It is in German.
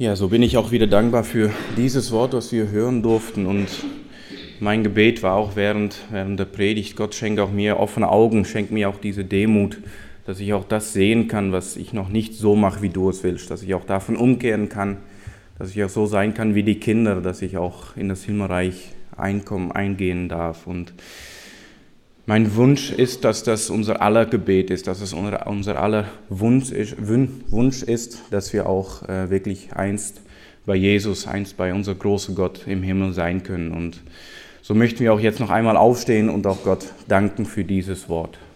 Ja, so bin ich auch wieder dankbar für dieses Wort, was wir hören durften. Und mein Gebet war auch während der Predigt: Gott, schenke auch mir offene Augen, schenke mir auch diese Demut, dass ich auch das sehen kann, was ich noch nicht so mache, wie du es willst, dass ich auch davon umkehren kann, dass ich auch so sein kann wie die Kinder, dass ich auch in das Himmelreich eingehen darf. Und mein Wunsch ist, dass das unser aller Gebet ist, dass es unser aller Wunsch ist, dass wir auch wirklich einst bei Jesus, einst bei unser großer Gott im Himmel sein können. Und so möchten wir auch jetzt noch einmal aufstehen und auch Gott danken für dieses Wort.